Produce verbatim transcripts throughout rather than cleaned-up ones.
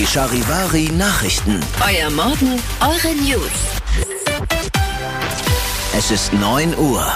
Die Charivari Nachrichten. Euer Morgen, eure News. Es ist neun Uhr.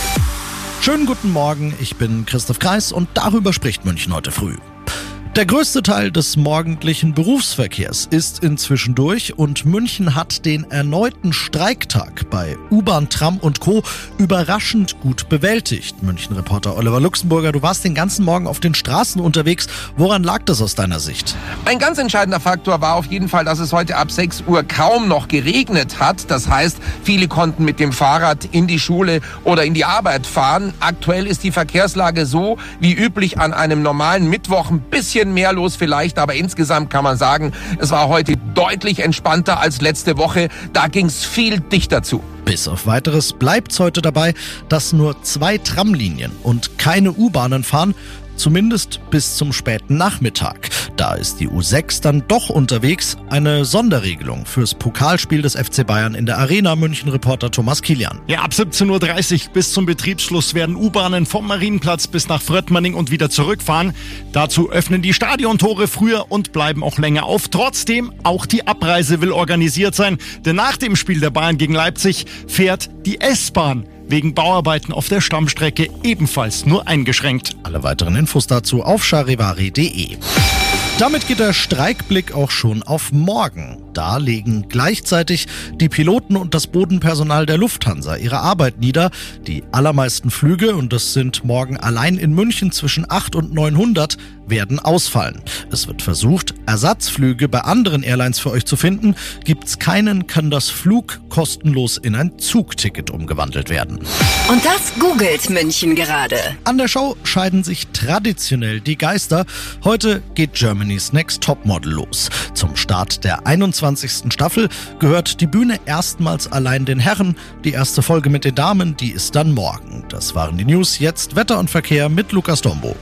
Schönen guten Morgen, ich bin Christoph Kreis und darüber spricht München heute früh. Der größte Teil des morgendlichen Berufsverkehrs ist inzwischen durch und München hat den erneuten Streiktag bei U-Bahn, Tram und Co. überraschend gut bewältigt. München-Reporter Oliver Luxemburger, du warst den ganzen Morgen auf den Straßen unterwegs. Woran lag das aus deiner Sicht? Ein ganz entscheidender Faktor war auf jeden Fall, dass es heute ab sechs Uhr kaum noch geregnet hat. Das heißt, viele konnten mit dem Fahrrad in die Schule oder in die Arbeit fahren. Aktuell ist die Verkehrslage so wie üblich an einem normalen Mittwoch, ein bisschen mehr los vielleicht, aber insgesamt kann man sagen, es war heute deutlich entspannter als letzte Woche. Da ging es viel dichter zu. Bis auf Weiteres bleibt es heute dabei, dass nur zwei Tramlinien und keine U-Bahnen fahren, zumindest bis zum späten Nachmittag. Da ist die U sechs dann doch unterwegs. Eine Sonderregelung fürs Pokalspiel des F C Bayern in der Arena. München-Reporter Thomas Kilian. Ja, ab siebzehn Uhr dreißig bis zum Betriebsschluss werden U-Bahnen vom Marienplatz bis nach Fröttmanning und wieder zurückfahren. Dazu öffnen die Stadiontore früher und bleiben auch länger auf. Trotzdem, auch die Abreise will organisiert sein, denn nach dem Spiel der Bayern gegen Leipzig fährt die S-Bahn wegen Bauarbeiten auf der Stammstrecke ebenfalls nur eingeschränkt. Alle weiteren Infos dazu auf charivari punkt de. Damit geht der Streikblick auch schon auf morgen. Da legen gleichzeitig die Piloten und das Bodenpersonal der Lufthansa ihre Arbeit nieder. Die allermeisten Flüge, und das sind morgen allein in München zwischen acht und neunhundert, werden ausfallen. Es wird versucht, Ersatzflüge bei anderen Airlines für euch zu finden. Gibt's keinen, kann das Flug kostenlos in ein Zugticket umgewandelt werden. Und das googelt München gerade. An der Show scheiden sich traditionell die Geister. Heute geht Germany's Next Topmodel los. Zum Start der einundzwanzigsten Staffel gehört die Bühne erstmals allein den Herren. Die erste Folge mit den Damen, die ist dann morgen. Das waren die News. Jetzt Wetter und Verkehr mit Lukas Dombo.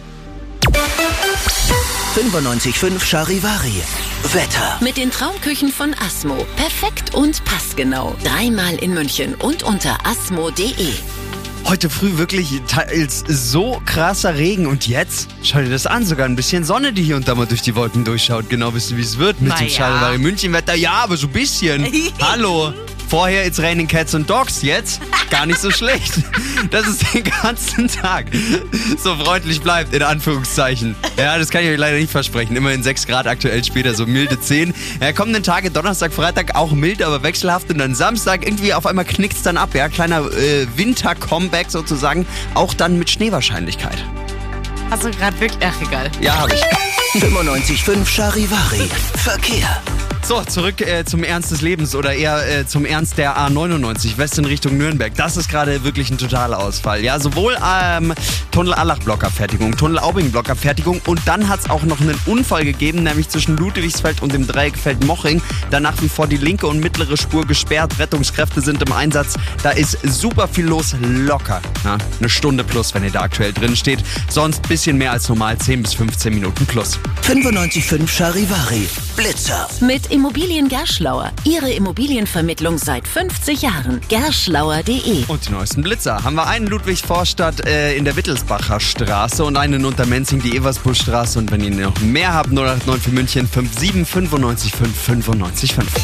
fünfundneunzig Komma fünf Charivari. Wetter. Mit den Traumküchen von Asmo. Perfekt und passgenau. Dreimal in München und unter asmo punkt de. Heute früh wirklich teils so krasser Regen und jetzt, schau dir das an, sogar ein bisschen Sonne, die hier und da mal durch die Wolken durchschaut. Genau wissen, wie es wird mit Na dem ja. Charivari München-Wetter. Ja, aber so ein bisschen. Hallo. Vorher It's Raining Cats and Dogs, jetzt gar nicht so schlecht. Das ist den ganzen Tag so freundlich bleibt, in Anführungszeichen. Ja, das kann ich euch leider nicht versprechen. Immerhin sechs Grad, aktuell später so milde zehn. Ja, kommenden Tage, Donnerstag, Freitag auch mild, aber wechselhaft. Und dann Samstag irgendwie auf einmal knickt's dann ab. Ja, kleiner äh, Winter-Comeback sozusagen, auch dann mit Schneewahrscheinlichkeit. Hast du gerade wirklich... Ach, egal. Ja, habe ich. fünfundneunzig Komma fünf Charivari. Verkehr. So, zurück äh, zum Ernst des Lebens oder eher äh, zum Ernst der A neunundneunzig West in Richtung Nürnberg. Das ist gerade wirklich ein totaler Ausfall. Ja, sowohl ähm, Tunnel-Allach-Blockerfertigung, Tunnel-Aubing-Blockerfertigung und dann hat es auch noch einen Unfall gegeben, nämlich zwischen Ludwigsfeld und dem Dreieck Feldmoching. Da nach wie vor die linke und mittlere Spur gesperrt. Rettungskräfte sind im Einsatz. Da ist super viel los, locker. Ja, eine Stunde plus, wenn ihr da aktuell drin steht. Sonst ein bisschen mehr als normal, zehn bis fünfzehn Minuten plus. fünfundneunzig Komma fünf Charivari. Blitzer. Mit Immobilien Gerschlauer. Ihre Immobilienvermittlung seit fünfzig Jahren. gerschlauer punkt de. Und die neuesten Blitzer. Haben wir einen Ludwigsvorstadt äh, in der Wittelsbacher Straße und einen in Untermenzing, die Eversbuschstraße. Und wenn ihr noch mehr habt, null acht neun für München, fünf sieben fünfundneunzig fünf fünfundneunzig fünf.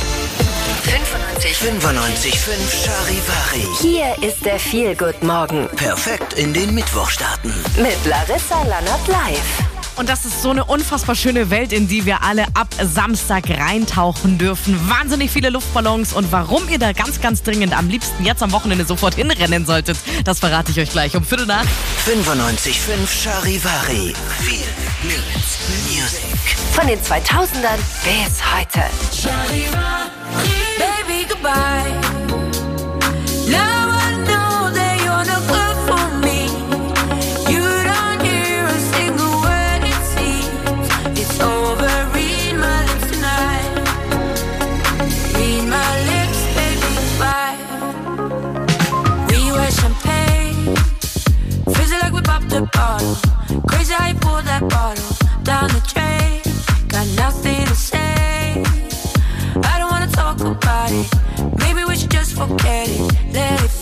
fünfundneunzig Komma fünf Charivari. Hier ist der Feel-Good-Morgen. Perfekt in den Mittwoch starten. Mit Larissa Lannert live. Und das ist so eine unfassbar schöne Welt, in die wir alle ab Samstag reintauchen dürfen. Wahnsinnig viele Luftballons. Und warum ihr da ganz, ganz dringend am liebsten jetzt am Wochenende sofort hinrennen solltet, das verrate ich euch gleich um Viertel nach. fünfundneunzig Komma fünf Charivari. Viel Music. Von den zweitausendern bis heute. Baby, goodbye. Now I know that you're not good for me. You don't hear a single word it seems. It's over, read my lips tonight. Read my lips, baby, goodbye. We were champagne, fizzy like we popped a bottle. Crazy how you pulled that bottle down the drain. Got nothing to say, I don't wanna talk about it. Maybe we should just forget it. Let it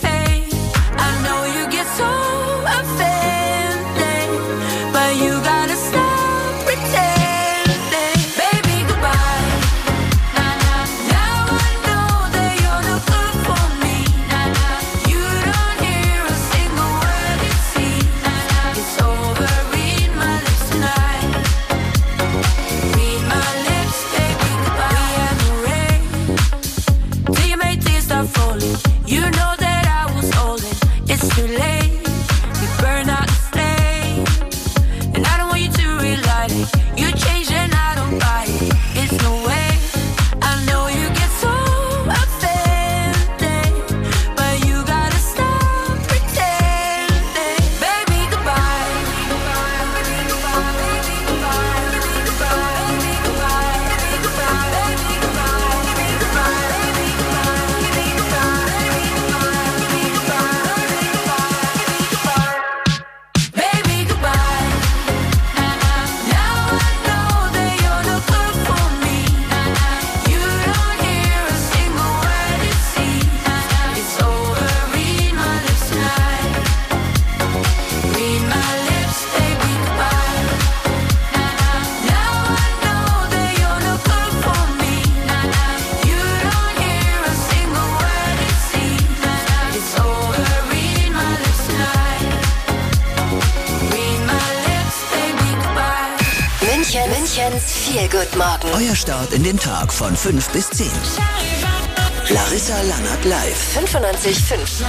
body. You change and I don't buy it. It's no way. I know you get so offended, but you gotta stop pretending. Baby, goodbye. Baby, goodbye. Baby, goodbye. Baby, goodbye. Baby, goodbye. Baby, goodbye. Baby, goodbye. Baby, goodbye. Baby, goodbye. Baby, goodbye. Baby, goodbye. Baby, goodbye. Baby, goodbye. Now I know that you're no good for me. You don't hear a single word it seems. It's over. Read my lips tonight. Read my lips, baby, goodbye. Now I know that you're no good for me. You don't hear a single word it seems. It's over. Read my lips tonight. Read my lips, baby, goodbye. München, Münchens Feel-Good-Morgen. Euer Start in den Tag von fünf bis zehn. Larissa Langert live. fünfundneunzig Komma fünf.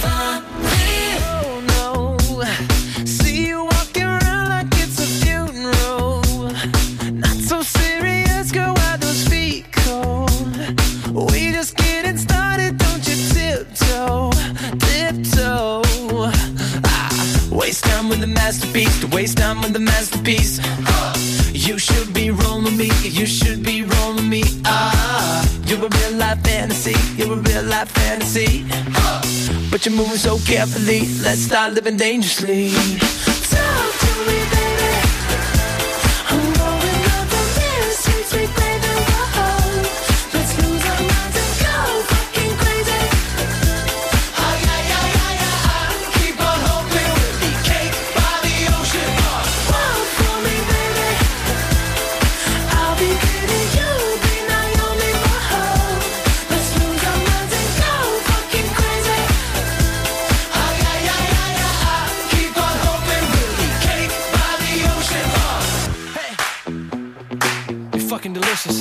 Oh no, see you walking around like it's a funeral. Not so serious, girl, why those feet cold? We just getting started, don't you tiptoe, tiptoe. Ah, waste time with the masterpiece, to waste time with the masterpiece. You should be rolling me, you should be rolling me. Ah, you're a real life fantasy, you're a real life fantasy. But you're moving so carefully, let's start living dangerously. Talk to me, baby. I'm going up on this sweet, sweet baby. Whoa. Let's lose our minds and go fucking crazy. Ay, ay, ay, ay, ay. Keep on hoping we'll be cake by the ocean. Walk for me, baby. I'll be pretty, you'll be Naomi. Whoa. Let's lose our minds and go fucking crazy. Ay, ay, ay, ay, ay. Keep on hoping we'll be cake by the ocean. Hey, you're fucking delicious.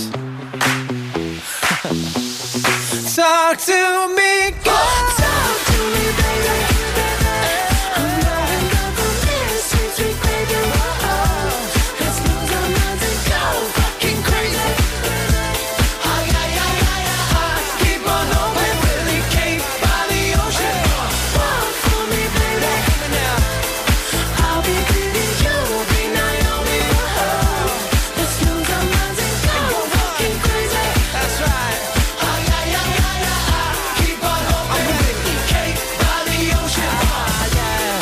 Talk to me, girl. Talk to me, baby. I'm going up on this sweet, sweet baby. Whoa. Let's lose our minds and go fucking crazy. Ay, ay, ay, ay, ay. Keep on hoping we'll be cake by the ocean. Walk for me, baby. I'll be pretty, you'll be Naomi. Whoa. Let's lose our minds and go fucking crazy. That's right. Ay, ay, ay, ay, ay. Keep on hoping we'll be cake by the ocean. Ah, yeah.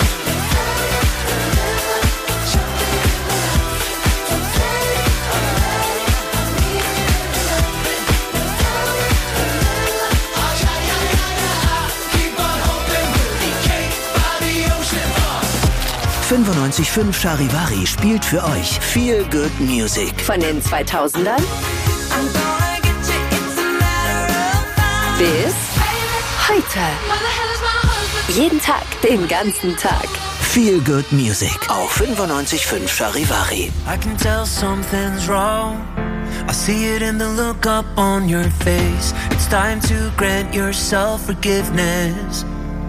Keep on hoping we'll be cake by the ocean. fünfundneunzig Komma fünf Charivari spielt für euch Feel Good Music. Von den zweitausendern I'm gonna get you, it's a matter of time. bis heute. Where the hell is my husband? Jeden Tag, den ganzen Tag. Feel Good Music auf fünfundneunzig Komma fünf Charivari. I can tell something's wrong. I see it in the look up on your face. It's time to grant yourself forgiveness.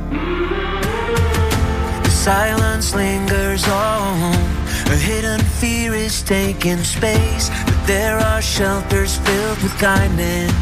The silence lingers on. A hidden fear is taking space, but there are shelters filled with kindness.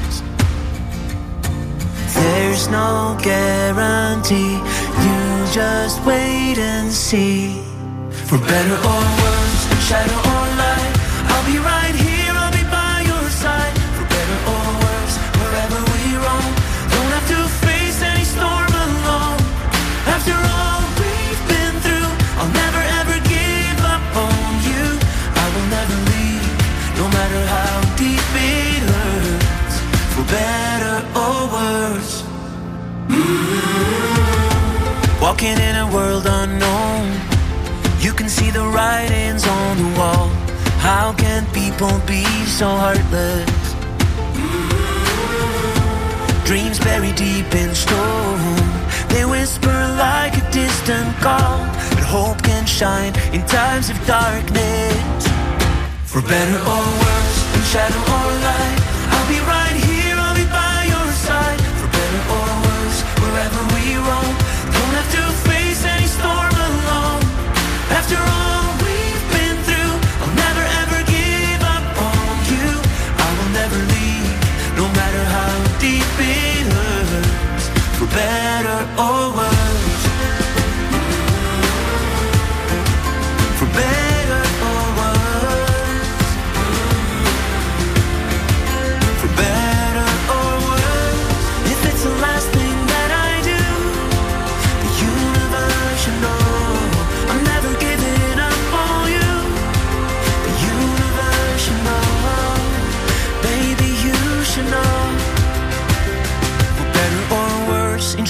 There's no guarantee, you just wait and see. For better or worse, shadow or light, I'll be right here, I'll be by your side. For better or worse, wherever we roam, don't have to face any storm alone. After all we've been through, I'll never ever give up on you. I will never leave, no matter how deep it hurts. For better or worse. Walking in a world unknown, you can see the writings on the wall. How can people be so heartless? Dreams buried deep in stone, they whisper like a distant call. But hope can shine in times of darkness. For better or worse, in shadow or light, I'll be right here, I'll be by your side. For better or worse, wherever we roam, don't have to face any storm alone. After all we've been through, I'll never ever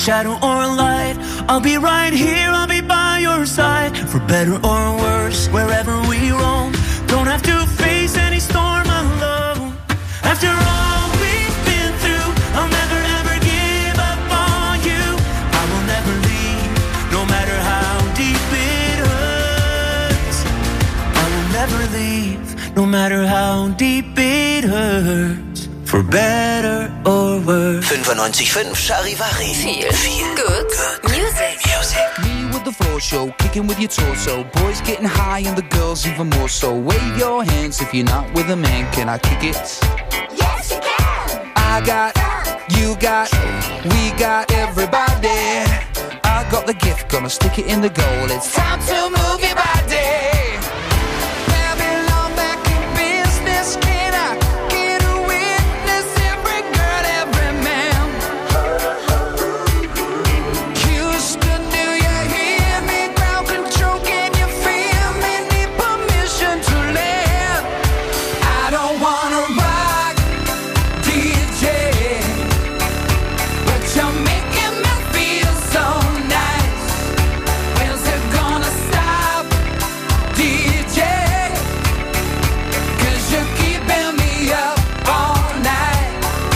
shadow or light, I'll be right here, I'll be by your side. For better or worse, wherever we roam, don't have to face any storm alone. After all we've been through, I'll never ever give up on you. I will never leave, no matter how deep it hurts. I will never leave, no matter how deep it hurts. For better or worse. fünfundneunzig Komma fünf Charivari. Viel, viel good, good music. Music. Me with the floor show, kicking with your torso. Boys getting high and the girls even more so. Wave your hands if you're not with a man. Can I kick it? Yes, you can. I got, you got, we got everybody. I got the gift, gonna stick it in the goal. It's time to move your body. Babylon back in business. Can I get a witness? Every girl, every man. Houston, do you hear me? Ground control, can you feel me? Need permission to live. I don't wanna rock, D J, but you're making me feel so nice. When's it gonna stop, D J? 'Cause you're keeping me up all night.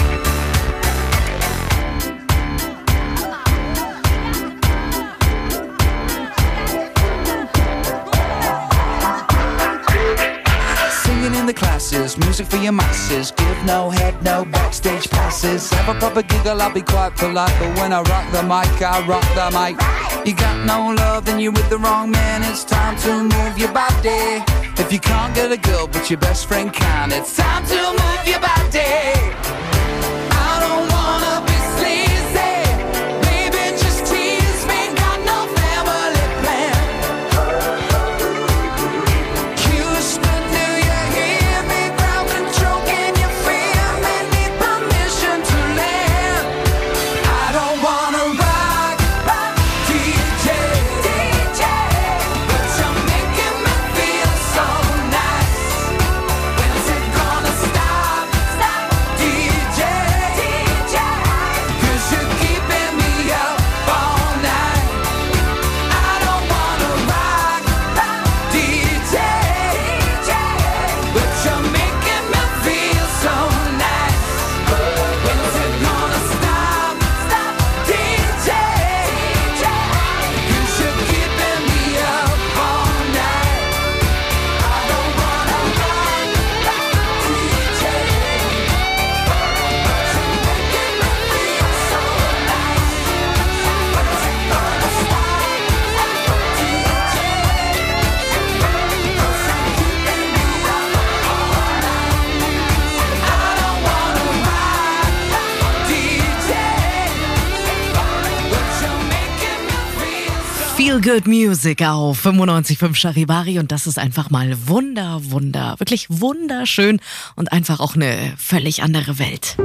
Singing in the classes, music for your masses. Give no head, no backstage passes. Have a proper giggle, I'll be quite polite. But when I rock the mic, I rock the mic. You got no love, then you're with the wrong man. It's time to move your body. If you can't get a girl, but your best friend can, it's time to move your body. I don't wanna be sleazy. Baby, just tease me. Got no family plan. Houston, do you hear me? Ground control, can you feel me? Need permission to land. I don't wanna rock, D J, D J, but you're making me feel so nice. When's it gonna stop, stop, D J, D J? 'Cause you're keeping me up all night. I don't wanna rock, D J, D J, but you're making me feel so nice. When's it gonna stop, stop, D J, D J? 'Cause you're keeping me up all night. I don't wanna rock, D J, but you're making me feel so nice. When's it gonna stop, stop, D J? 'Cause you're keeping me up all night. I don't wanna rock, D J, but you're making me feel so. Feel Good Music auf fünfundneunzig Komma fünf Charivari und das ist einfach mal wunder, wunder, wirklich wunderschön und einfach auch eine völlig andere Welt.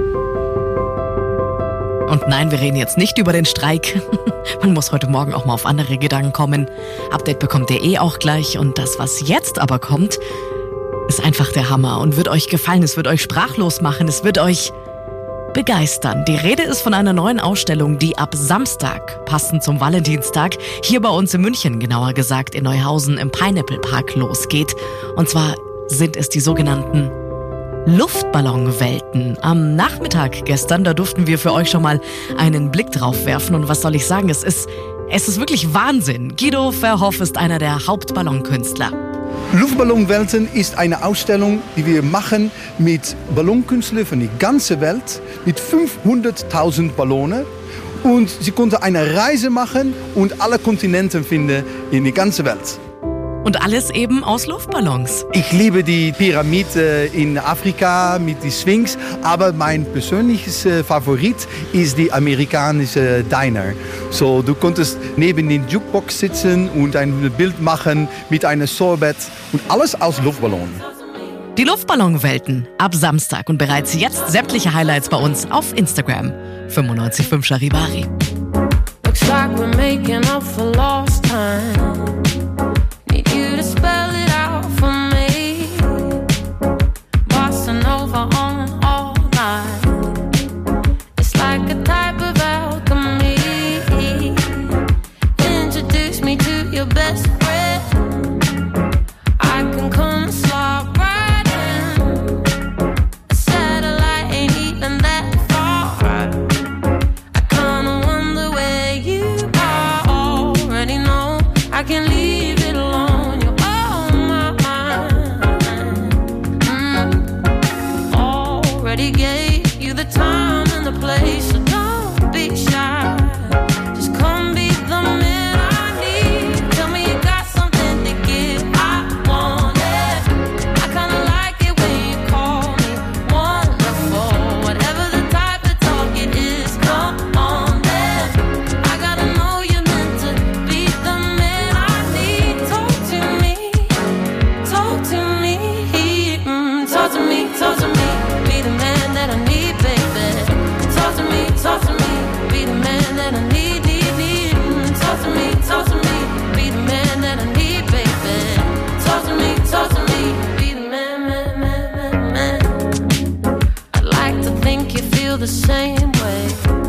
Und nein, wir reden jetzt nicht über den Streik. Man muss heute Morgen auch mal auf andere Gedanken kommen. Update bekommt ihr eh auch gleich und das, was jetzt aber kommt, ist einfach der Hammer und wird euch gefallen, es wird euch sprachlos machen, es wird euch begeistern. Die Rede ist von einer neuen Ausstellung, die ab Samstag, passend zum Valentinstag, hier bei uns in München, genauer gesagt in Neuhausen im Pineapple Park losgeht. Und zwar sind es die sogenannten Luftballonwelten. Am Nachmittag gestern, da durften wir für euch schon mal einen Blick drauf werfen. Und was soll ich sagen, es ist, es ist wirklich Wahnsinn. Guido Verhoff ist einer der Hauptballonkünstler. Luftballonwelten ist eine Ausstellung, die wir machen mit Ballonkünstlern von der ganzen Welt, mit fünfhunderttausend Ballonen. Und sie konnten eine Reise machen und alle Kontinente finden in der ganzen Welt. Und alles eben aus Luftballons. Ich liebe die Pyramide in Afrika mit die Sphinx, aber mein persönliches Favorit ist die amerikanische Diner. So, du konntest neben den Jukebox sitzen und ein Bild machen mit einem Sorbet und alles aus Luftballon. Die Luftballonwelten ab Samstag und bereits jetzt sämtliche Highlights bei uns auf Instagram. fünfundneunzig Komma fünf Charivari. Looks like we're making up for lost time. Need you to spell it out for me. Bossa Nova on all night. It's like a type of alchemy. already gave you the time and the place, so don't be shy. Just come be the man I need. Tell me you got something to give, I want it. I kinda like it when you call me wonderful. Whatever the type of talk it is, come on then. I gotta know you're meant to be the man I need. Talk to me, talk to me, mm, talk to me, talk to me. Be the man that I need, baby. Talk to me, talk to me. Be the man that I need, need, need. Mm, talk to me, talk to me. Be the man that I need, baby. Talk to me, talk to me. Be the man, man, man, man, man. I'd like to think you feel the same way,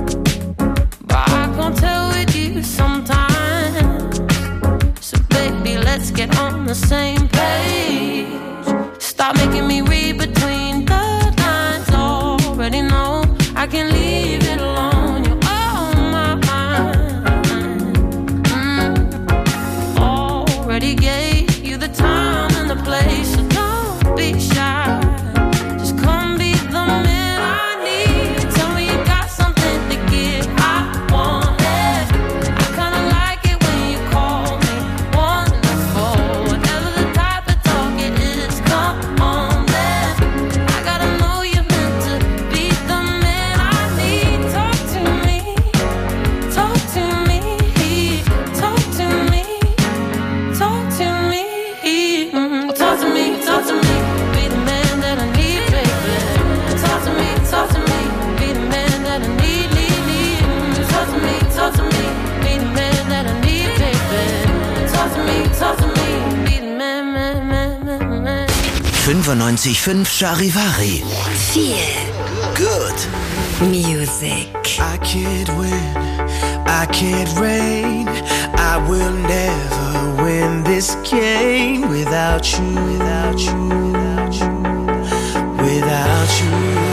but I can't tell with you sometimes. So baby, let's get on the same page. Stop making me read between the lines. Already know I can leave it alone. You're on my mind. Mm. Already gave you the time and the place, so don't be shy. Just come be the man I need. Tell me you got something to give, I want it. I kinda like it when you call me wonderful. Whatever the type of talk it is, come on then. I gotta know you're meant to be the man I need. Talk to me, talk to me, talk to me, talk to me, mm, talk to me, talk to me. Be the man that I need, baby. Talk to me, talk to me. Be the man that I need, need, need. Mm, talk to me, talk to me. Be the man that I need, baby. Talk to me, talk to me. Be the man, man, man, man, man. fünfundneunzig Komma fünf Charivari. Feel Good. Music. I can't win, I can't reign. I will never win this game without you, without you, without you, without you.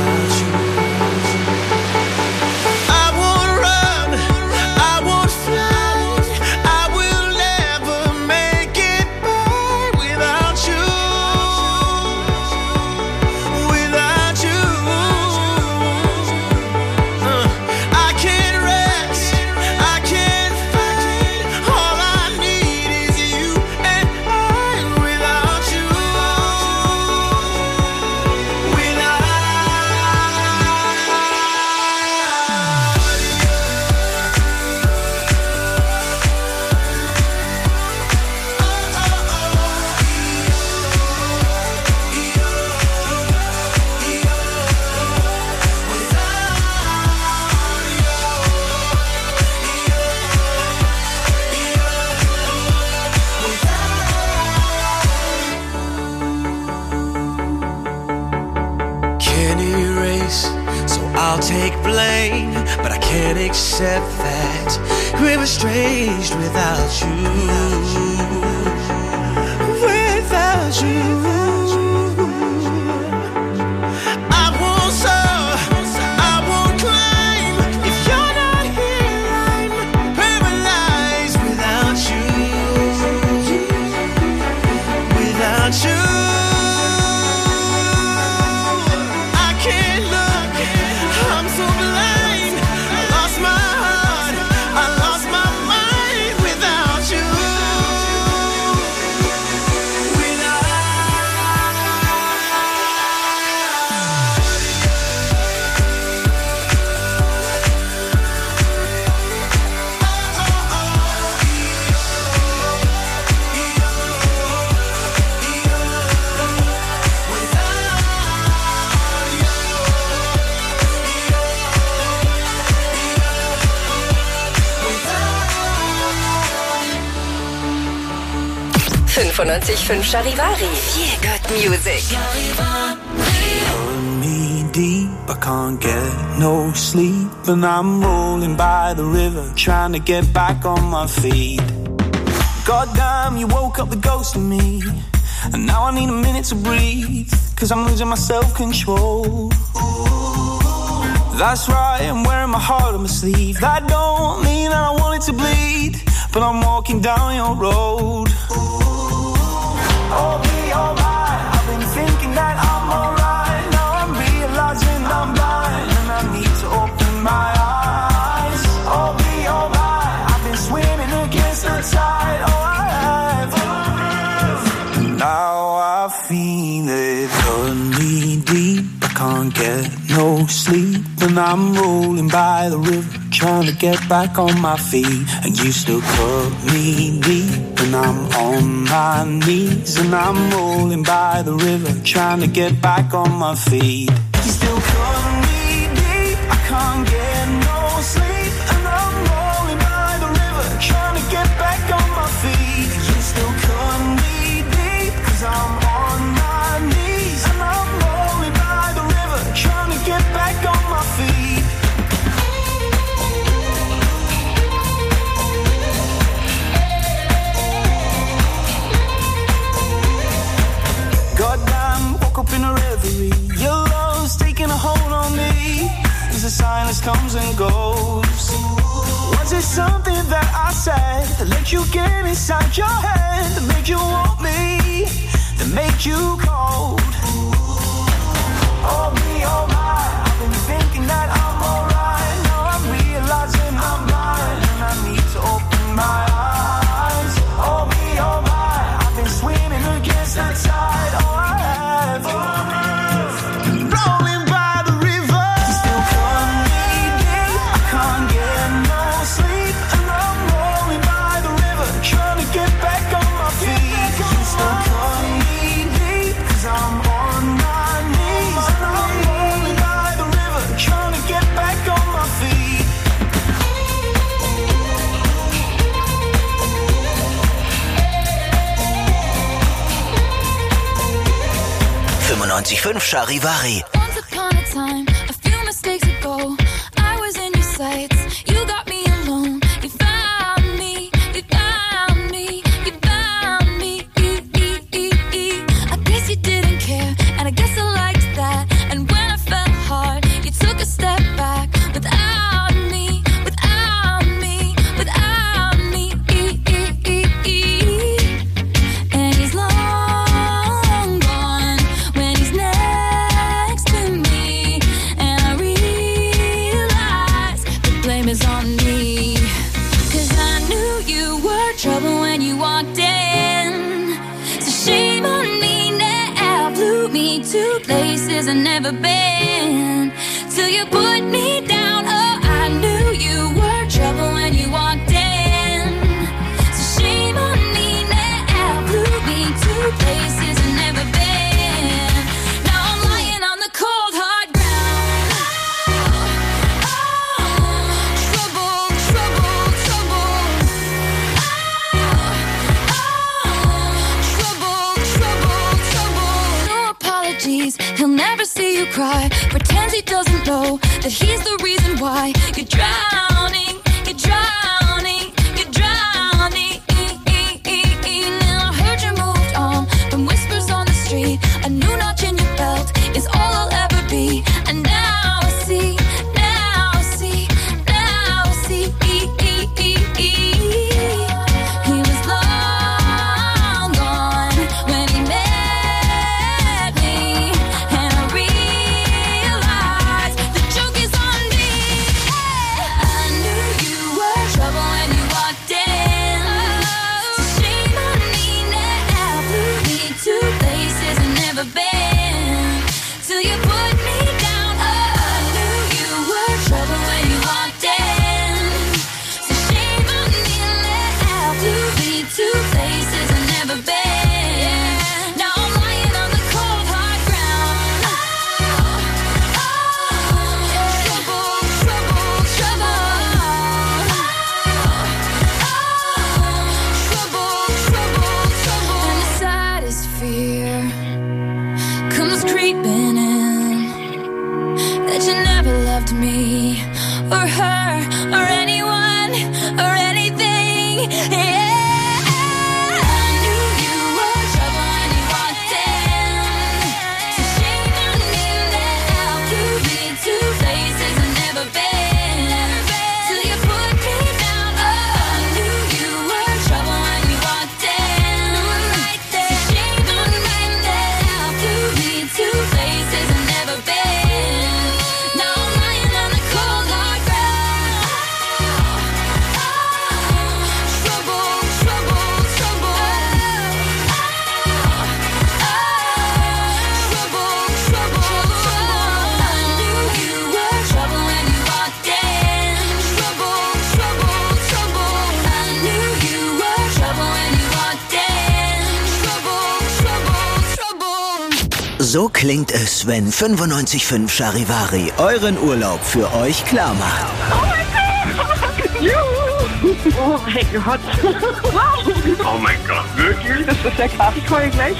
I won't run, I won't fly. I will never make it by without you, without you. Uh, I can't rest, I can't fight. All I need is you and I. Without you, without can't erase, so I'll take blame, but I can't accept that we're estranged without you, without you. I won't soar, I won't climb. If you're not here, I'm paralyzed without you, without you. I can't look, I'm so blind. I lost my heart, I lost my mind without you, fünfundneunzig Komma fünf Charivari. Feel Good Music. Pulling me deep, I can't get no sleep, and I'm rolling by the river, trying to get back on my feet. Goddamn, you woke up the ghost in me, and now I need a minute to breathe, cause I'm losing my self-control. That's right, I'm wearing my heart on my sleeve. That don't mean that I want it to bleed, but I'm walking down your road. Oh, be alright, I've been thinking that I'm alright. Now I'm realizing it cut me deep. I can't get no sleep, and I'm rolling by the river, trying to get back on my feet. And you still cut me deep, and I'm on my knees, and I'm rolling by the river, trying to get back on my feet. You still cut me deep, I can't get no sleep, and I'm rolling by the river, trying to get back on my feet. You still cut me deep, cause I'm on my knees, and I'm rolling by the river, trying to get back on my feet. Goddamn, woke up in a reverie. Your love's taking a hold on me as the silence comes and goes. Was it something that I said that let you get inside your head, that made you want me, that made you cold? Oh me, oh my, I've been thinking that I'm alright. Now I'm realizing I'm blind and I need to open my eyes. Oh me, oh my, I've been swimming against the tide. Oh, I have. Rolling by the river. You still cut me deep, I can't get no sleep, and I'm rolling by the river, trying to get back on my feet. You still cut me deep, cause I'm on my knees, and I'm rolling by the river, trying to get back on my feet. fünfundneunzig Komma fünf Charivari. Once upon a time, a few mistakes ago, I was in your sights. You got me alone. You found me. You found me. You found me. I guess you didn't care, and I guess I liked that. And when I fell hard, you took a step back without me, without me, without me. And he's long gone when he's next to me, and I realize the blame is on me. Cause I knew you were trouble when you walked in, so shame on me now. Blew me to places I've never been, till you put me down. Oh, I knew you were trouble when you walked in, so shame on me now. Blew me to places I've never been. Now I'm lying on the cold hard ground. Oh, trouble, trouble, trouble. Oh, trouble, trouble, trouble. No apologies, he'll never see you cry. Pretends he doesn't know that he's the reason why you're drowning, you're drowning, you're drowning. Now I heard you moved on from whispers on the street. A new notch in your belt is all I'll ever be. And now I see, now I see, now I see. He was long gone when he met me, and I realized the joke is on me. I knew you were trouble when you walked in, so shame on me now. Blew me to places I've never been, till you put me down. Oh, I knew you were trouble when you walked in, so shame on me now. Blew me to places I've never been. Now I'm lying on the cold hard ground. Oh, trouble, trouble, trouble. Trouble, trouble, trouble. And the saddest fear comes creeping in, that you never loved me or her or anyone or anything. Yeah, I knew you were trouble when you walked in, so shame on me now. Blew me to places I've never been, till you put me down. Oh, I knew you were trouble when you walked in, so shame on me now. Blew me to places So klingt es, wenn fünfundneunzig Komma fünf Charivari euren Urlaub für euch klar macht. Oh mein Gott! Juhu! Oh mein Gott! Wow! Oh mein Gott, wirklich? Das ist ja krass. Ich heule gleich.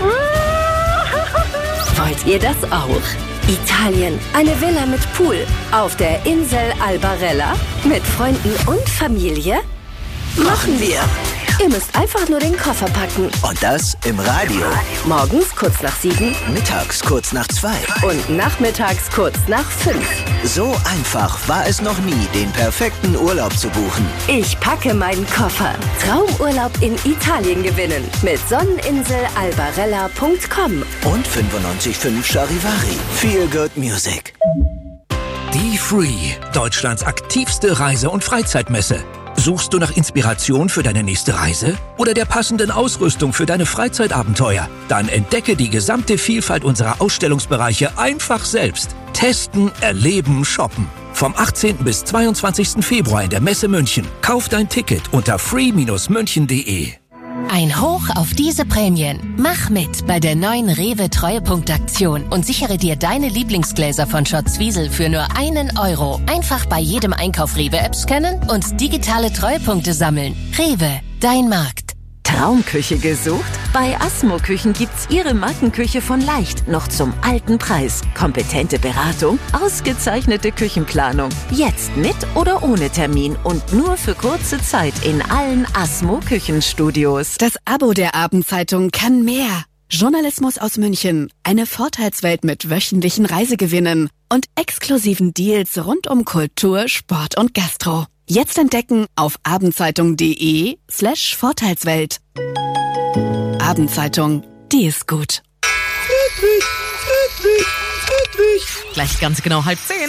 Wollt ihr das auch? Italien, eine Villa mit Pool auf der Insel Albarella mit Freunden und Familie? Machen wir. Ihr müsst einfach nur den Koffer packen. Und das im Radio. Morgens kurz nach sieben. Mittags kurz nach zwei. Und nachmittags kurz nach fünf. So einfach war es noch nie, den perfekten Urlaub zu buchen. Ich packe meinen Koffer. Traumurlaub in Italien gewinnen. Mit sonneninsel albarella punkt com. Und fünfundneunzig Komma fünf Charivari. Feel good music. Die Free, Deutschlands aktivste Reise- und Freizeitmesse. Suchst du nach Inspiration für deine nächste Reise oder der passenden Ausrüstung für deine Freizeitabenteuer? Dann entdecke die gesamte Vielfalt unserer Ausstellungsbereiche einfach selbst. Testen, erleben, shoppen. Vom achtzehnten bis zweiundzwanzigsten Februar in der Messe München. Kauf dein Ticket unter free Bindestrich münchen punkt de. Ein Hoch auf diese Prämien. Mach mit bei der neuen Rewe Treuepunktaktion und sichere dir deine Lieblingsgläser von Schott Zwiesel für nur einen Euro. Einfach bei jedem Einkauf Rewe-App scannen und digitale Treuepunkte sammeln. Rewe, dein Markt. Traumküche gesucht? Bei Asmo Küchen gibt's Ihre Markenküche von leicht noch zum alten Preis. Kompetente Beratung, ausgezeichnete Küchenplanung. Jetzt mit oder ohne Termin und nur für kurze Zeit in allen Asmo Küchenstudios. Das Abo der Abendzeitung kann mehr. Journalismus aus München. Eine Vorteilswelt mit wöchentlichen Reisegewinnen und exklusiven Deals rund um Kultur, Sport und Gastro. Jetzt entdecken auf abendzeitung.de slash Vorteilswelt. Abendzeitung, die ist gut. Friedrich, Friedrich, Friedrich. Gleich ganz genau halb zehn.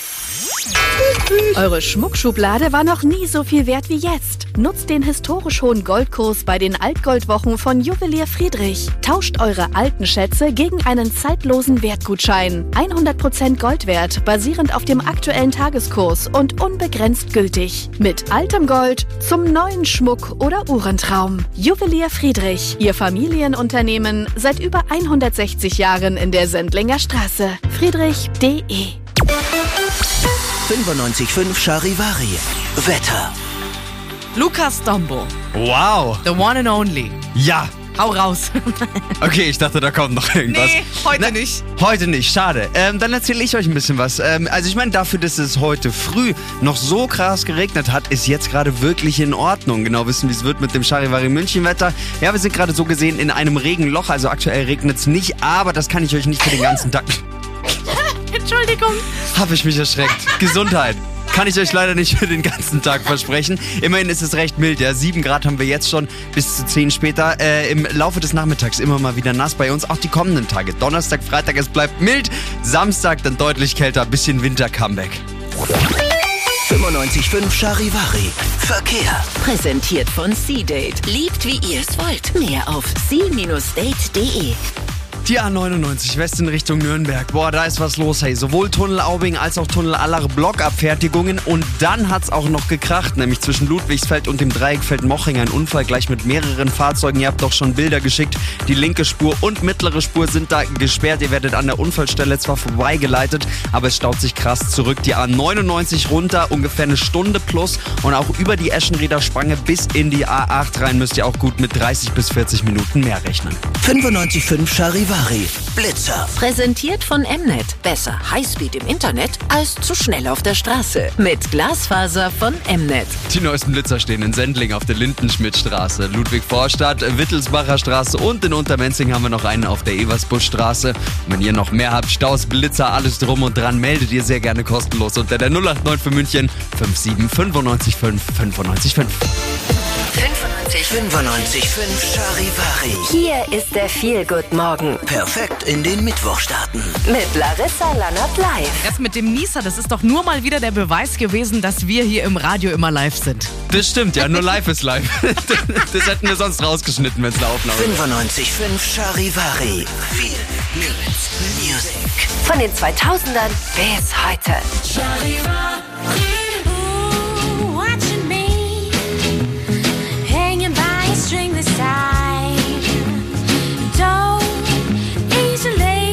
Eure Schmuckschublade war noch nie so viel wert wie jetzt. Nutzt den historisch hohen Goldkurs bei den Altgoldwochen von Juwelier Friedrich. Tauscht eure alten Schätze gegen einen zeitlosen Wertgutschein. hundert Prozent Goldwert, basierend auf dem aktuellen Tageskurs und unbegrenzt gültig. Mit altem Gold zum neuen Schmuck oder Uhrentraum. Juwelier Friedrich, Ihr Familienunternehmen seit über hundertsechzig Jahren in der Sendlinger Straße. Friedrich punkt de. fünfundneunzig Komma fünf Charivari. Wetter. Lukas Dombo. Wow. The one and only. Ja. Hau raus. Okay, ich dachte, da kommt noch irgendwas. Nee, heute Na, nicht. Heute nicht, schade. Ähm, dann erzähle ich euch ein bisschen was. Ähm, also ich meine, dafür, dass es heute früh noch so krass geregnet hat, ist jetzt gerade wirklich in Ordnung. Genau wissen, wie es wird mit dem Charivari München Wetter. Ja, wir sind gerade so gesehen in einem Regenloch, also aktuell regnet es nicht, aber das kann ich euch nicht für den ganzen Tag... Entschuldigung. Habe ich mich erschreckt. Gesundheit. Kann ich euch leider nicht für den ganzen Tag versprechen. Immerhin ist es recht mild. Ja, sieben Grad haben wir jetzt schon, bis zu zehn später. Äh, Im Laufe des Nachmittags immer mal wieder nass bei uns. Auch die kommenden Tage. Donnerstag, Freitag, es bleibt mild. Samstag dann deutlich kälter. Bisschen Winter-Comeback. fünfundneunzig Komma fünf Charivari. Verkehr. Präsentiert von C-Date. Liebt, wie ihr es wollt. Mehr auf c Bindestrich date punkt de. Die A neunundneunzig West in Richtung Nürnberg. Boah, da ist was los, hey. Sowohl Tunnel Aubing als auch Tunnel Allach Blockabfertigungen. Und dann hat's auch noch gekracht, nämlich zwischen Ludwigsfeld und dem Dreieckfeld Moching. Ein Unfall gleich mit mehreren Fahrzeugen. Ihr habt doch schon Bilder geschickt. Die linke Spur und mittlere Spur sind da gesperrt. Ihr werdet an der Unfallstelle zwar vorbeigeleitet, aber es staut sich krass zurück. Die A neunundneunzig runter, ungefähr eine Stunde plus. Und auch über die Eschenrieder Spange bis in die A acht rein müsst ihr auch gut mit dreißig bis vierzig Minuten mehr rechnen. fünfundneunzig Komma fünf Charivari. Blitzer. Präsentiert von Mnet. Besser Highspeed im Internet als zu schnell auf der Straße. Mit Glasfaser von Mnet. Die neuesten Blitzer stehen in Sendling auf der Lindenschmidtstraße, Ludwig-Vorstadt, Wittelsbacher Straße und in Untermenzing haben wir noch einen auf der Eversbuschstraße. Und wenn ihr noch mehr habt, Staus, Blitzer, alles drum und dran, meldet ihr sehr gerne kostenlos unter der null acht neun für München fünf sieben fünf neun fünf fünf fünf fünf. fünfundneunzig Komma fünf Charivari. Hier ist der Feel-Good-Morgen. Perfekt in den Mittwoch starten. Mit Larissa Lannert live. Das mit dem Nieser, das ist doch nur mal wieder der Beweis gewesen, dass wir hier im Radio immer live sind. Das stimmt, ja, nur live ist live. Das hätten wir sonst rausgeschnitten, wenn es eine Aufnahme wäre. fünfundneunzig Komma fünf Charivari. Feel good music. Von den zweitausendern bis heute. Watching me hanging by a string this time. Don't easily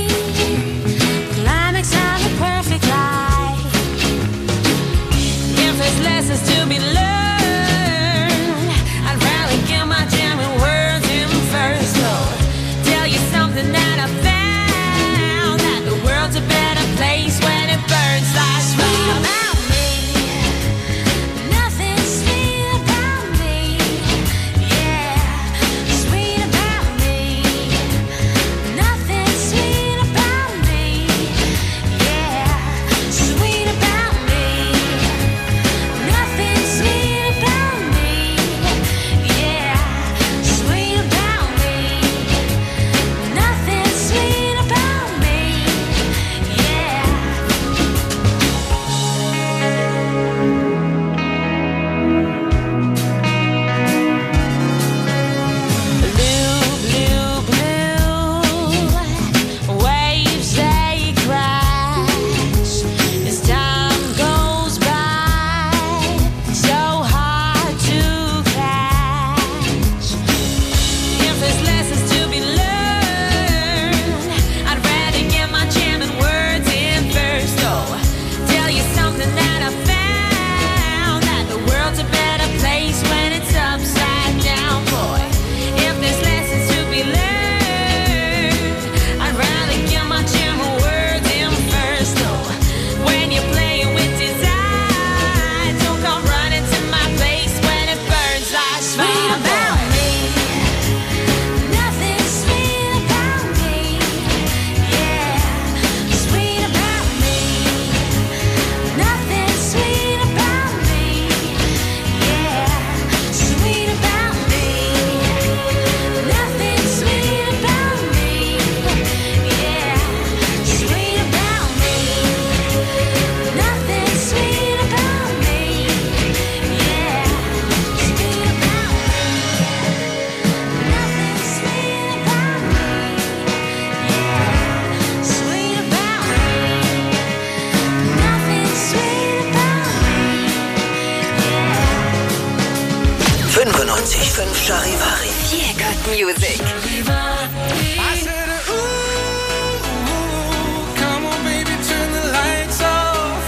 Charivari. Feel good music. I said, ooh, come on, baby, turn the lights off.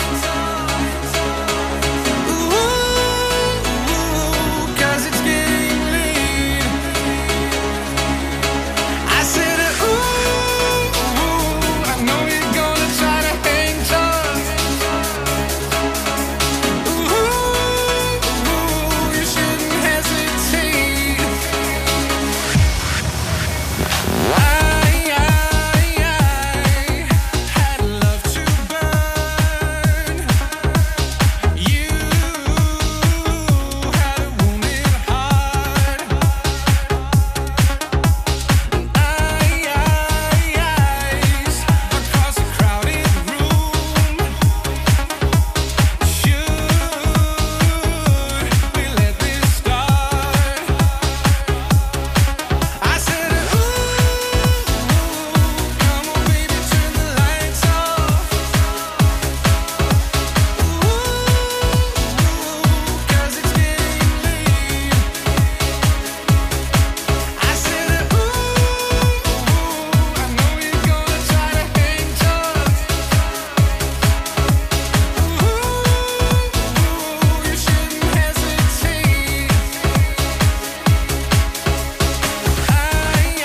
Ooh, 'cause it's getting late. I said, ooh, I know you're gonna try to hang tough. Ooh, you shouldn't hesitate. I, I, I had love to burn. You had a wounded heart. I, eyes across a crowded room. Should we let this start? I said, ooh, come on, baby, turn the lights off. Ooh, 'cause it's getting late. I said, ooh, I know you're gonna try to hang tough. Ooh, you shouldn't hesitate. I, I,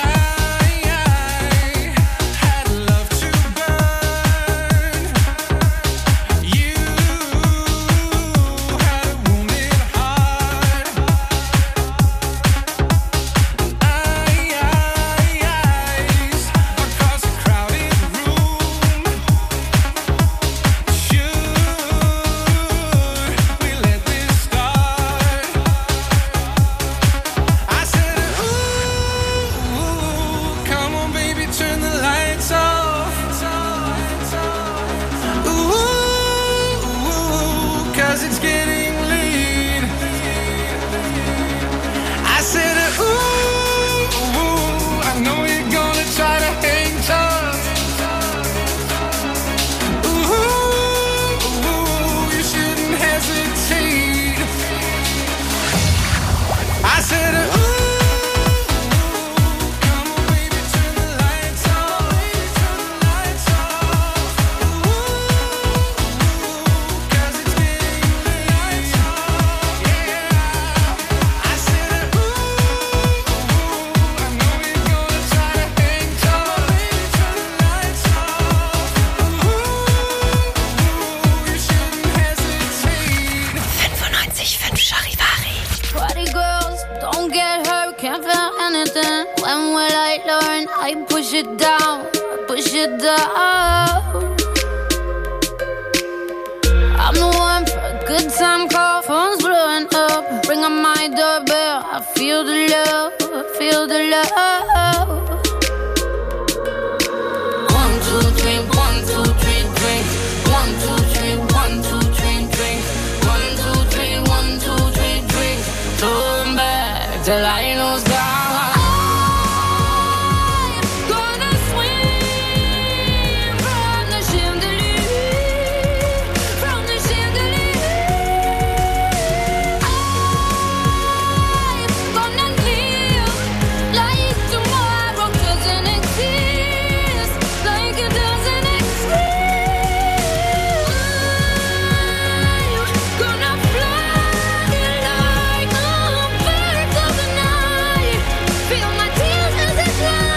had love to burn. You had a wounded heart. I, eyes across a crowded room. Should we let this start? I said, ooh, come on, baby, turn the lights off. Ooh, 'cause it's getting late. I said, ooh, I know you're gonna try to hang tough. Ooh, you shouldn't hesitate. I said, ooh, come on, baby, turn the lights off. Turn the lights off. Ooh, 'cause it's getting late. Yeah. I said, ooh, I know you're gonna try to hang tough. Turn the lights off. Ooh, you shouldn't hesitate. fünfundneunzig Komma fünf Charivari. Party girls, don't get hurt, can't feel anything. When will I learn? I push it down, push it down. I'm the one for a good time call, phone's blowing up. Ring on my doorbell, I feel the love, I feel the love. One, two, three, one, two, three, drink. One, two, three, one, two, three, drink. One, two, three, one, two, three, drink. Turn back till I lose God. Gonna swim from the chandelier, from the chandelier. I'm gonna live like tomorrow doesn't exist, like it doesn't exist. Gonna fly like a bird of the night. Feel my tears as they fly.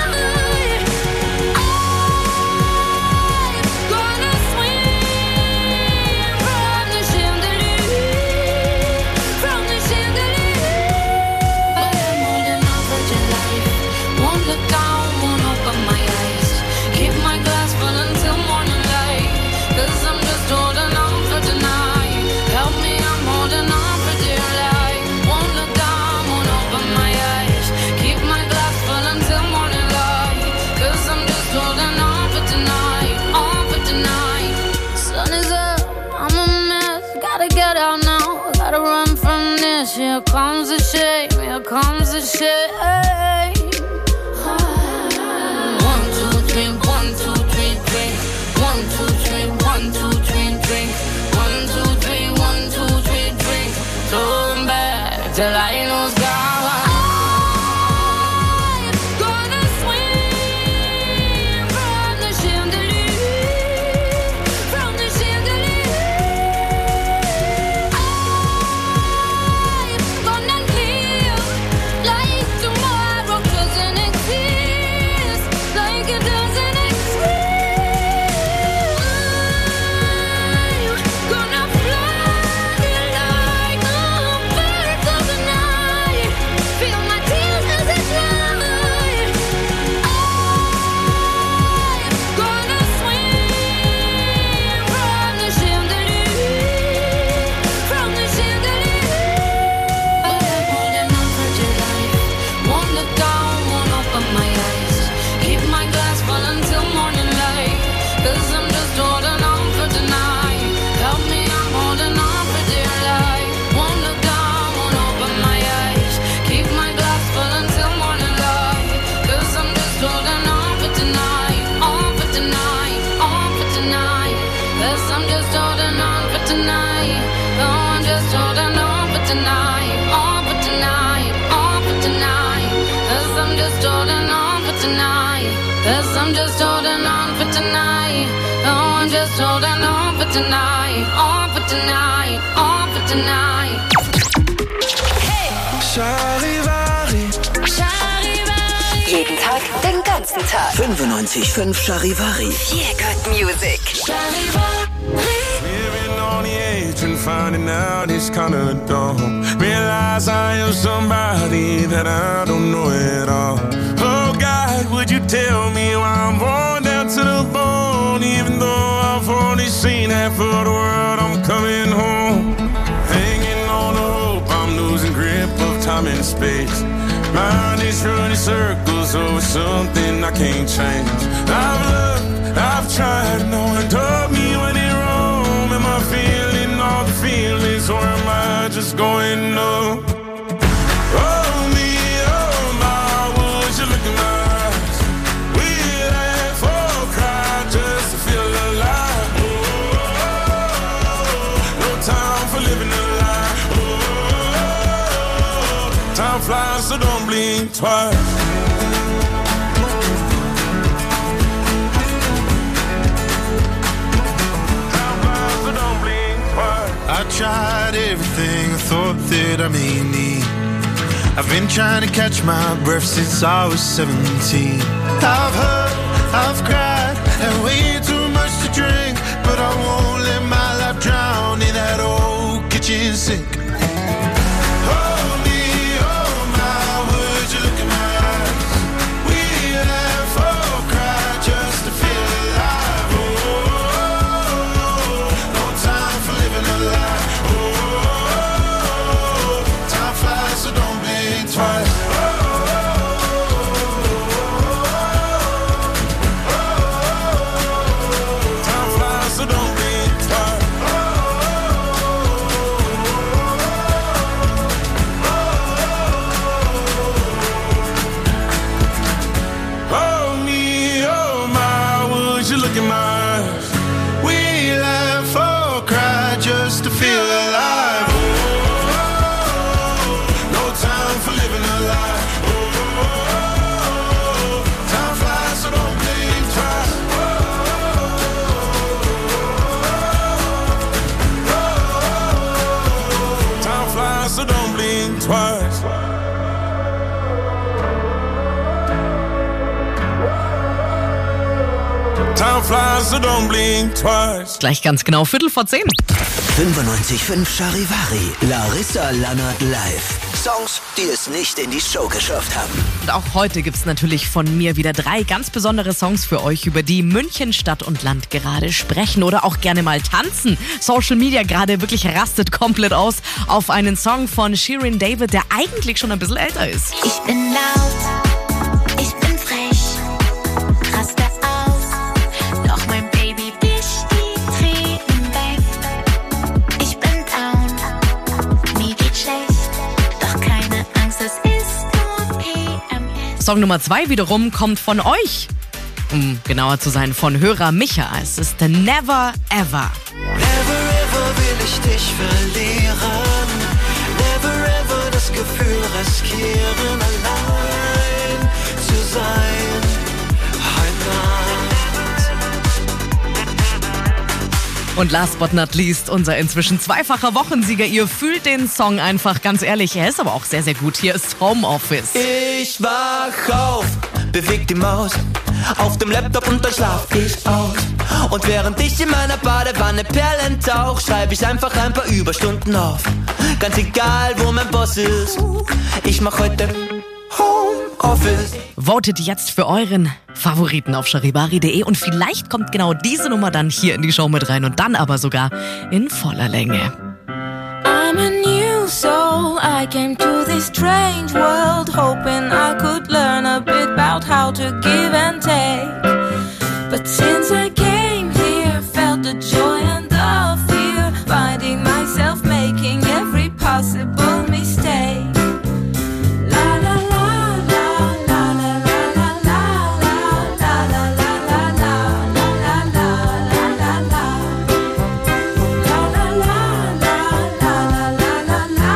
I'm gonna swim from the chandelier, from the chandelier. But I'm holding on for your life. Won't look down, won't open my eyes. Keep my glass full until morning light. 'Cause I'm just holding on for tonight. Help me, I'm holding on for dear life. Won't look down, won't open my eyes. Keep my glass full until morning light. 'Cause I'm just holding on for tonight, on for tonight. Sun is up, I'm a mess. Gotta get out now, gotta run from this. Here comes the shame, here comes the shame. One, two, three, one, two, three, drink. One, two, three, one, two, three, drink. One, two, three, one, two, three, drink. Turn back till I lose God. tonight. Oh, just holding on for tonight. On for tonight. On for tonight. Hey! Charivari. Charivari. Jeden Tag, den ganzen Tag. fünfundneunzig Komma fünf Charivari. Feel Good Music. Living on the edge and finding out it's kinda dumb. Realize I am somebody that I don't know at all. Oh God, would you tell me why I'm worn down to the bone? Even though I've only seen half of the world, I'm coming home. Hanging on the hope, I'm losing grip of time and space. Mind is running circles over something I can't change. I've looked, I've tried, no one told me when it wrong. Am I feeling all the feelings or am I just going numb? Oh me, oh my, would you look in my eyes? We laugh or cry just to feel alive. Oh, no time for living a lie. Oh, time flies, so don't blink twice. I tried everything I thought that I may need. I've been trying to catch my breath since I was seventeen. I've hurt, I've cried, and way too much to drink. But I won't let my life drown in that old kitchen sink. Oh me, oh my, would you look in my eyes? We laugh or cry just to feel alive. Oh, no time for living a lie. Oh, time flies, so don't blink twice. Time flies, so don't blink twice. Oh me, oh my, would you look in my eyes? We laugh or cry just to feel alive. Oh, no time for living a lie. Oh, time flies, so don't blink twice. Oh, time flies, so don't blink twice. Time flies, so don't blink twice. Gleich ganz genau Viertel vor zehn. fünfundneunzig Komma fünf Charivari. Larissa Lannert live. Songs, die es nicht in die Show geschafft haben. Und auch heute gibt's natürlich von mir wieder drei ganz besondere Songs für euch, über die München Stadt und Land gerade sprechen oder auch gerne mal tanzen. Social Media gerade wirklich rastet komplett aus auf einen Song von Shirin David, der eigentlich schon ein bisschen älter ist. Ich bin laut, ich bin frech, raste aus, doch mein Baby wischt die Tränen weg. Ich bin down, mir geht schlecht, doch keine Angst, es ist nur P M S. Song Nummer zwei wiederum kommt von euch. Um genauer zu sein, von Hörer Micha. Es ist Never Ever. Never ever will ich dich verlieren. Never ever das Gefühl riskieren, allein zu sein. Heute Nacht. Und last but not least, unser inzwischen zweifacher Wochensieger. Ihr fühlt den Song einfach, ganz ehrlich. Er ist aber auch sehr, sehr gut. Hier ist Homeoffice. Ich wach auf, beweg die Maus auf dem Laptop und dann schlaf ich aus. Und während ich in meiner Badewanne Perlen tauch, schreibe ich einfach ein paar Überstunden auf. Ganz egal, wo mein Boss ist, ich mach heute Homeoffice. Votet jetzt für euren Favoriten auf charivari punkt de und vielleicht kommt genau diese Nummer dann hier in die Show mit rein und dann aber sogar in voller Länge. I'm a new soul. I came to this strange world hoping I could learn a bit about how to give and take. But since I came here, felt the joy and the fear, finding myself making every possible mistake. La la la la la la la la la la la la la la la la la la. La la la la la la la la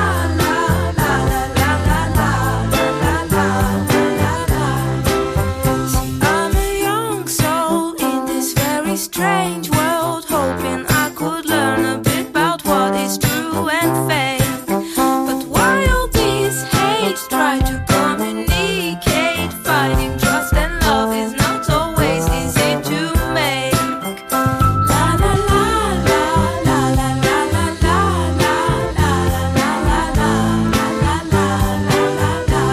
la la la. I'm a young soul in this very this strange world, hoping I could learn a bit about what is true and fake. But why all this hate? Try to communicate. Finding trust and love is not always easy to make. La la la la la la la la la la la la la la la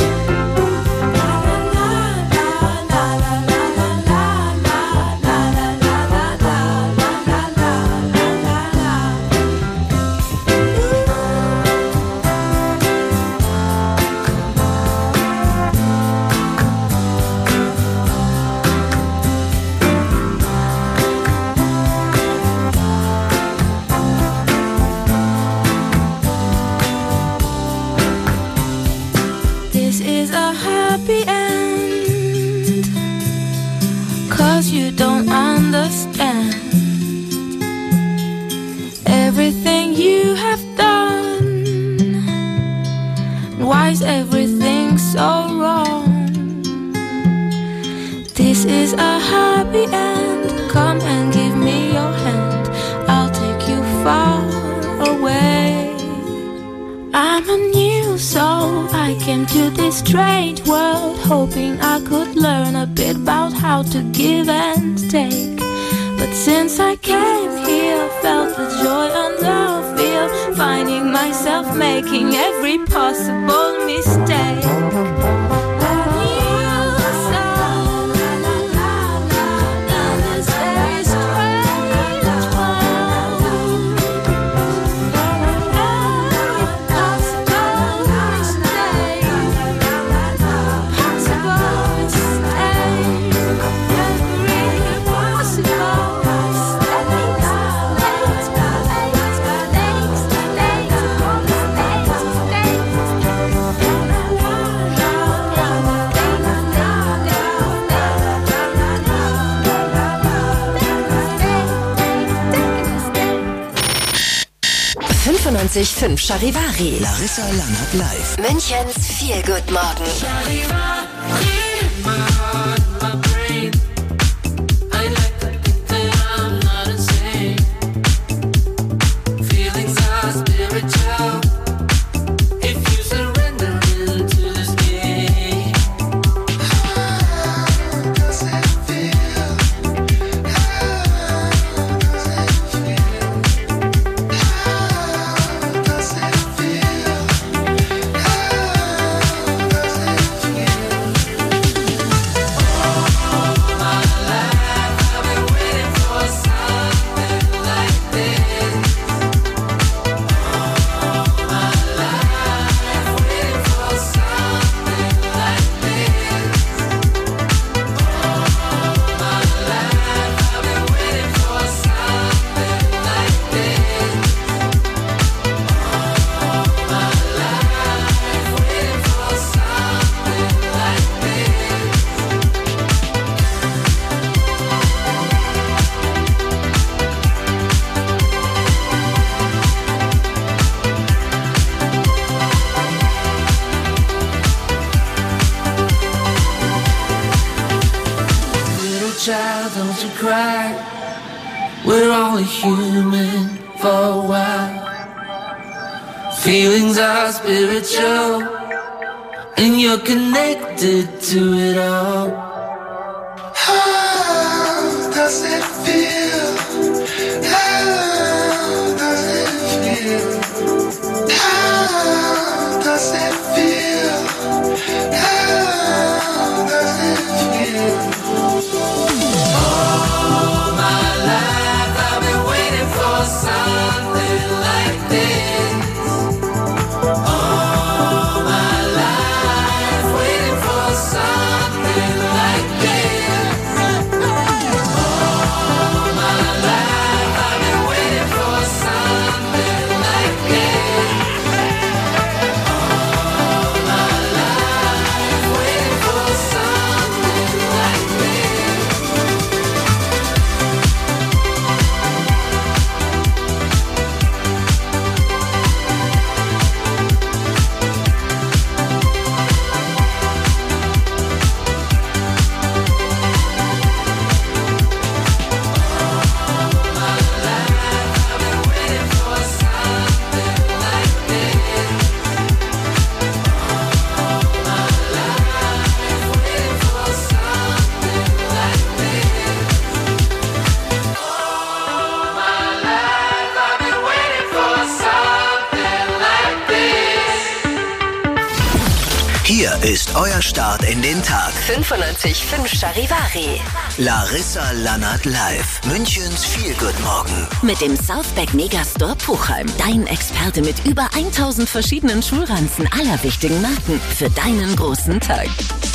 This is a happy end, 'cause you don't understand everything you have done. Why is everything so wrong? This is a happy end. Come and give me your hand. I'll take you far away. I'm a new soul. I came to this strange world, hoping I could learn a bit about how to give and take. But since I came here, felt the joy and love feel, finding myself making every possible mistake. fünfundneunzig Komma fünf Charivari. Larissa Lannert live. Münchens Feel-Good Morgen. Child, don't you cry. We're only human for a while. Feelings are spiritual, and you're connected to it all. How does it feel? How does it feel? How does it feel? How does it feel? All my life I've been waiting for something like this. All my life waiting for something like this. All my life I've been waiting for something like this. All my life waiting for something like this. Hier ist euer Start in den Tag. fünfundneunzig Komma fünf Charivari. Larissa Lannert live. Münchens Feel-Good-Morgen. Mit dem Southback Megastore Puchheim. Dein Experte mit über tausend verschiedenen Schulranzen aller wichtigen Marken. Für deinen großen Tag.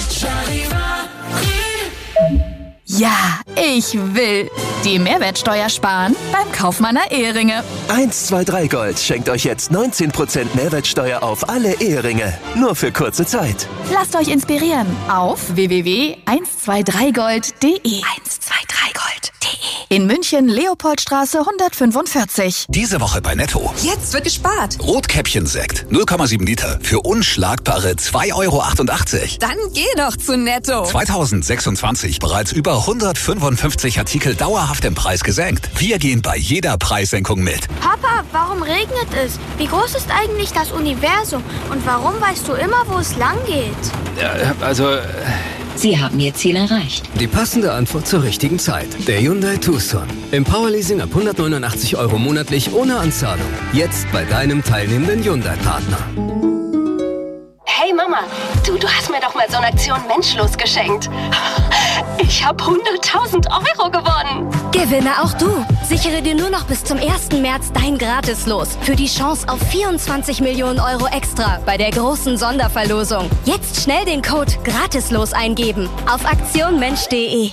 Ja, ich will die Mehrwertsteuer sparen beim Kauf meiner Eheringe. eins zwei drei Gold schenkt euch jetzt neunzehn Prozent Mehrwertsteuer auf alle Eheringe. Nur für kurze Zeit. Lasst euch inspirieren auf w w w punkt eins zwei drei gold punkt d e. eins zwei drei gold punkt d e. In München, Leopoldstraße hundertfünfundvierzig. Diese Woche bei Netto. Jetzt wird gespart. Rotkäppchen-Sekt, null Komma sieben Liter, für unschlagbare zwei Euro achtundachtzig. Dann geh doch zu Netto. zweitausendsechsundzwanzig bereits über hundertfünfundfünfzig Artikel dauerhaft im Preis gesenkt. Wir gehen bei jeder Preissenkung mit. Papa, warum regnet es? Wie groß ist eigentlich das Universum? Und warum weißt du immer, wo es lang geht? Ja, also... Sie haben Ihr Ziel erreicht. Die passende Antwort zur richtigen Zeit. Der Hyundai Tucson. Im Powerleasing ab hundertneunundachtzig Euro monatlich ohne Anzahlung. Jetzt bei deinem teilnehmenden Hyundai-Partner. Hey Mama, du, du hast mir doch mal so eine Aktion Menschlos geschenkt. Ich habe hunderttausend Euro gewonnen. Gewinne auch du. Sichere dir nur noch bis zum ersten März dein Gratislos für die Chance auf vierundzwanzig Millionen Euro extra bei der großen Sonderverlosung. Jetzt schnell den Code Gratislos eingeben auf aktionmensch punkt d e.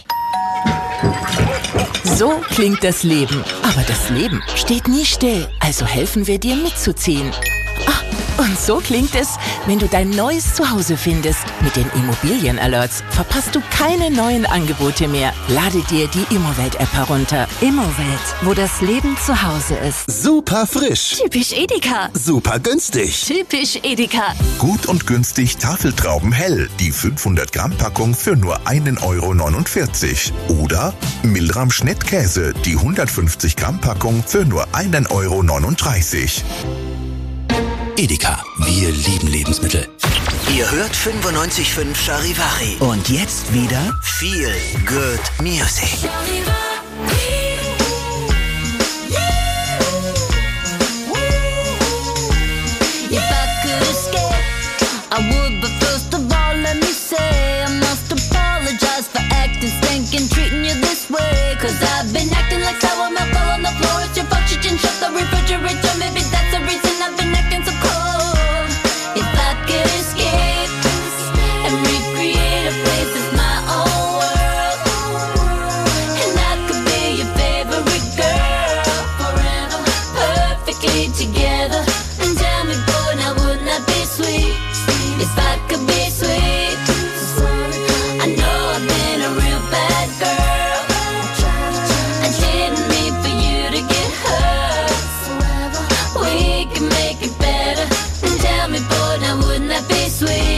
So klingt das Leben. Aber das Leben steht nie still. Also helfen wir dir mitzuziehen. Ah, und so klingt es, wenn du dein neues Zuhause findest. Mit den Immobilien-Alerts verpasst du keine neuen Angebote mehr. Lade dir die Immowelt-App herunter. Immowelt, wo das Leben zu Hause ist. Super frisch. Typisch Edeka. Super günstig. Typisch Edeka. Gut und günstig Tafeltrauben hell. Die fünfhundert Gramm Packung für nur einen Euro neunundvierzig. Oder Milram Schnittkäse. Die hundertfünfzig Gramm Packung für nur einen Euro neununddreißig. Edeka, wir lieben Lebensmittel. Ihr hört fünfundneunzig Komma fünf Charivari. Und jetzt wieder Feel Good Music. If I could escape, I would, but first of all, let me say I must apologize for acting stinking, treating you this way. Cause I've been acting like sour milk all on the floor. It's your fault, you didn't shut the refrigerator. Maybe that's the reason I've been acting so cold. If I could escape and recreate a place that's my own world, and I could be your favorite girl forever, perfectly together. And tell me, boy, now wouldn't that be sweet? If I could be sweet. I know I've been a real bad girl. I didn't mean for you to get hurt. We can make it better. And tell me, boy, now wouldn't that be sweet?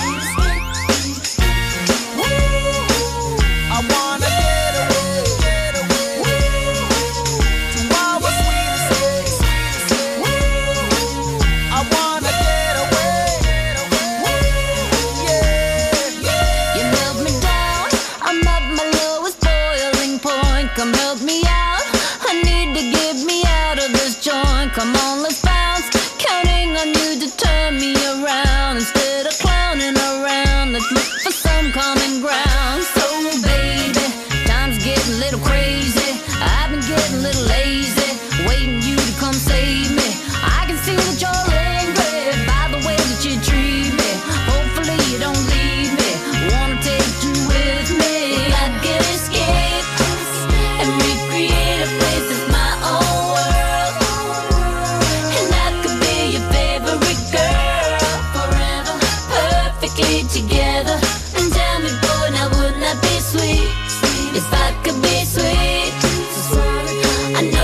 I wanna get away, get away to our sweetest days. I wanna get away, get away, yeah. You melt me down, I'm at my lowest boiling point. Come help me out, I need to get me out of this joint. Come on, let's bounce, counting on you to turn me around. Instead of clowning around, let's look for some common ground. So baby, time's getting a little crazy. I've been getting a little lazy, waiting you to come save me. I can see that you're angry by the way that you treat me. Hopefully you don't leave me, wanna take you with me. If I could escape and recreate a place that's my own world, and I could be your favorite girl forever, perfectly together. And tell me, boy, now wouldn't that be sweet? If I could be sweet. I know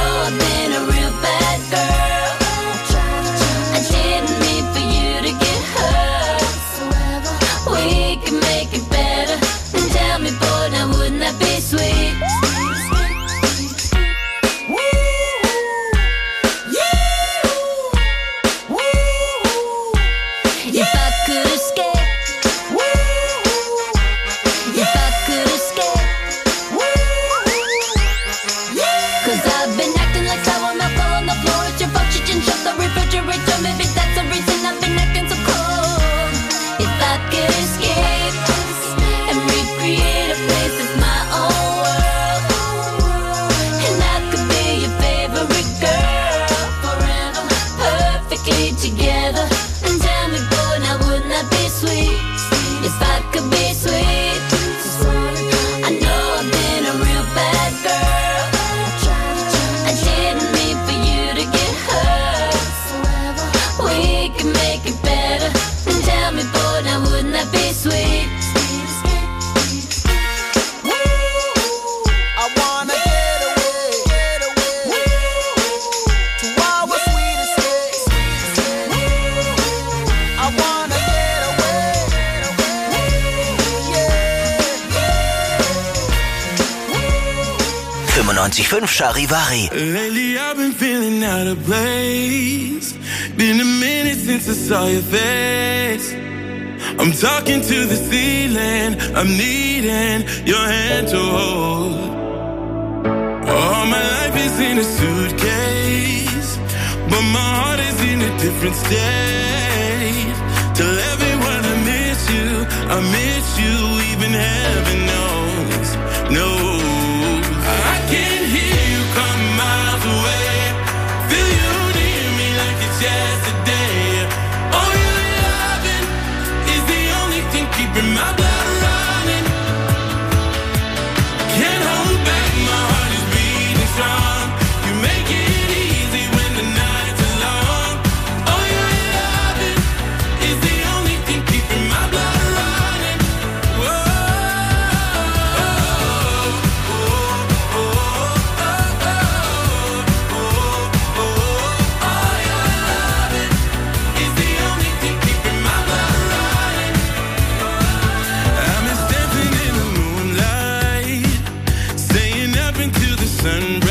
fünfundneunzig Komma fünf Charivari. Lately I've been feeling out of place. Been a minute since I saw your face. I'm talking to the ceiling. I'm needing your hand to hold. All my life is in a suitcase, but my heart is in a different state. Tell everyone I miss you, I miss you, even heaven knows. No, I can hear you come miles away. Feel you near me like it's yesterday. Oh, your loving is the only thing keeping my blood running. Can't hold back, my heart is beating strong. You make it easy when the nights are long. Oh, your loving is the only thing keeping my blood running. Whoa. Sunrise.